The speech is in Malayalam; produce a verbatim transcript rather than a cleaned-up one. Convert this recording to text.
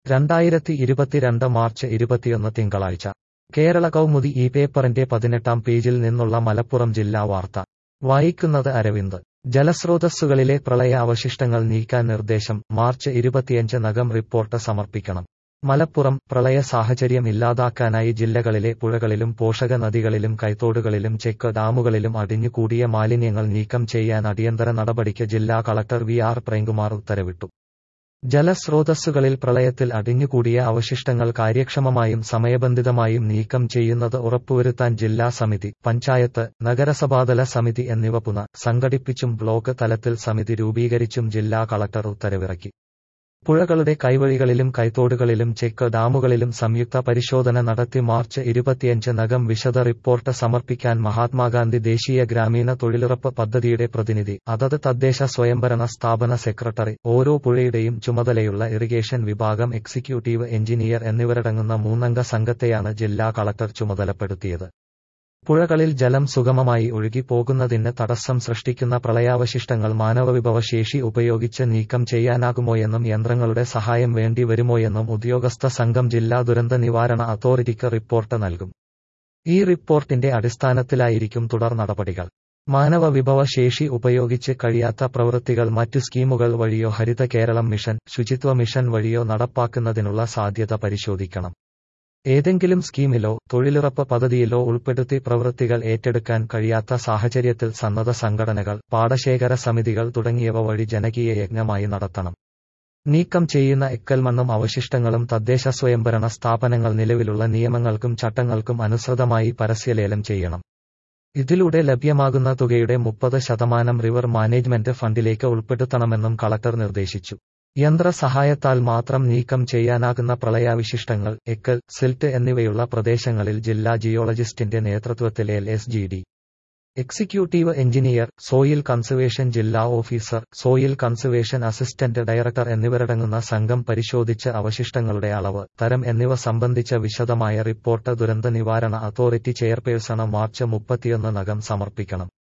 രണ്ടായിരത്തി ഇരുപത്തിരണ്ട് മാർച്ച് ഇരുപത്തിയൊന്ന് തിങ്കളാഴ്ച കേരള കൗമുദി ഈ പേപ്പറിന്റെ പതിനെട്ടാം പേജിൽ നിന്നുള്ള മലപ്പുറം ജില്ലാ വാർത്ത വായിക്കുന്നത് അരവിന്ദ്. ജലസ്രോതസ്സുകളിലെ പ്രളയ അവശിഷ്ടങ്ങൾ നീക്കാൻ നിർദ്ദേശം, മാർച്ച് ഇരുപത്തിയഞ്ച് നകം റിപ്പോർട്ട് സമർപ്പിക്കണം. മലപ്പുറം. പ്രളയ സാഹചര്യം ഇല്ലാതാക്കാനായി ജില്ലകളിലെ പുഴകളിലും പോഷക നദികളിലും കൈത്തോടുകളിലും ചെക്ക് ഡാമുകളിലും അടിഞ്ഞുകൂടിയ മാലിന്യങ്ങൾ നീക്കം ചെയ്യാൻ അടിയന്തര നടപടിക്ക് ജില്ലാ കളക്ടർ വി ആർ പ്രേംകുമാർ ഉത്തരവിട്ടു. ജലസ്രോതസ്സുകളിൽ പ്രളയത്തിൽ അടിഞ്ഞുകൂടിയ അവശിഷ്ടങ്ങൾ കാര്യക്ഷമമായും സമയബന്ധിതമായും നീക്കം ചെയ്യുന്നത് ഉറപ്പുവരുത്താൻ ജില്ലാ സമിതി, പഞ്ചായത്ത്, നഗരസഭാതല സമിതി എന്നിവ പുന സംഘടിപ്പിച്ചും ബ്ലോക്ക് തലത്തിൽ സമിതി രൂപീകരിച്ചും ജില്ലാ കളക്ടർ ഉത്തരവിറക്കി. പുഴകളുടെ കൈവഴികളിലും കൈത്തോടുകളിലും ചെക്ക് ഡാമുകളിലും സംയുക്ത പരിശോധന നടത്തി മാർച്ച് ഇരുപത്തിയഞ്ച് നകം വിശദ റിപ്പോർട്ട് സമർപ്പിക്കാൻ മഹാത്മാഗാന്ധി ദേശീയ ഗ്രാമീണ തൊഴിലുറപ്പ് പദ്ധതിയുടെ പ്രതിനിധി, അതത് തദ്ദേശ സ്വയംഭരണ സ്ഥാപന സെക്രട്ടറി, ഓരോ പുഴയുടെയും ചുമതലയുള്ള ഇറിഗേഷൻ വിഭാഗം എക്സിക്യൂട്ടീവ് എഞ്ചിനീയർ എന്നിവരടങ്ങുന്ന മൂന്നംഗ സംഘത്തെയാണ് ജില്ലാ കളക്ടർ ചുമതലപ്പെടുത്തിയത്. പുഴകളിൽ ജലം സുഗമമായി ഒഴുകിപ്പോകുന്നതിന് തടസ്സം സൃഷ്ടിക്കുന്ന പ്രളയാവശിഷ്ടങ്ങൾ മാനവവിഭവശേഷി ഉപയോഗിച്ച് നീക്കം ചെയ്യാനാകുമോയെന്നും യന്ത്രങ്ങളുടെ സഹായം വേണ്ടി വരുമോയെന്നും ഉദ്യോഗസ്ഥ സംഘം ജില്ലാ ദുരന്ത നിവാരണ അതോറിറ്റിക്ക് റിപ്പോർട്ട് നൽകും. ഈ റിപ്പോർട്ടിന്റെ അടിസ്ഥാനത്തിലായിരിക്കും തുടർ നടപടികൾ. മാനവവിഭവ ശേഷി ഉപയോഗിച്ച് കഴിയാത്ത പ്രവൃത്തികൾ മറ്റു സ്കീമുകൾ വഴിയോ ഹരിത കേരളം മിഷൻ, ശുചിത്വ മിഷൻ വഴിയോ നടപ്പാക്കുന്നതിനുള്ള സാധ്യത പരിശോധിക്കണം. ഏതെങ്കിലും സ്കീമിലോ തൊഴിലുറപ്പ് പദ്ധതിയിലോ ഉൾപ്പെടുത്തി പ്രവൃത്തികൾ ഏറ്റെടുക്കാൻ കഴിയാത്ത സാഹചര്യത്തിൽ സന്നദ്ധ സംഘടനകൾ, പാടശേഖര സമിതികൾ തുടങ്ങിയവ വഴി ജനകീയ യജ്ഞമായി നടത്തണം. നീക്കം ചെയ്യുന്ന എക്കൽമണ്ണും അവശിഷ്ടങ്ങളും തദ്ദേശ സ്വയംഭരണ സ്ഥാപനങ്ങൾ നിലവിലുള്ള നിയമങ്ങൾക്കും ചട്ടങ്ങൾക്കും അനുസൃതമായി പരസ്യലേലം ചെയ്യണം. ഇതിലൂടെ ലഭ്യമാകുന്ന തുകയുടെ മുപ്പത് ശതമാനം റിവർ മാനേജ്മെന്റ് ഫണ്ടിലേക്ക് ഉൾപ്പെടുത്തണമെന്നും കളക്ടർ നിർദ്ദേശിച്ചു. യന്ത്ര സഹായത്താൽ മാത്രം നീക്കം ചെയ്യാനാകുന്ന പ്രളയാവശിഷ്ടങ്ങൾ, എക്കൽ, സിൽറ്റ് എന്നിവയുള്ള പ്രദേശങ്ങളിൽ ജില്ലാ ജിയോളജിസ്റ്റിന്റെ നേതൃത്വത്തിൽ L S G D executive engineer, soil conservation ജില്ലാ officer, soil conservation assistant director എന്നിവരടങ്ങുന്ന സംഘം പരിശോധിച്ച് അവശിഷ്ടങ്ങളുടെ അളവ്, തരം എന്നിവ സംബന്ധിച്ച വിശദമായ റിപ്പോർട്ട് ദുരന്ത നിവാരണ അതോറിറ്റി ചെയർപേഴ്സണ് മാർച്ച് മുപ്പത്തിയൊന്ന് നകം സമർപ്പിക്കണം.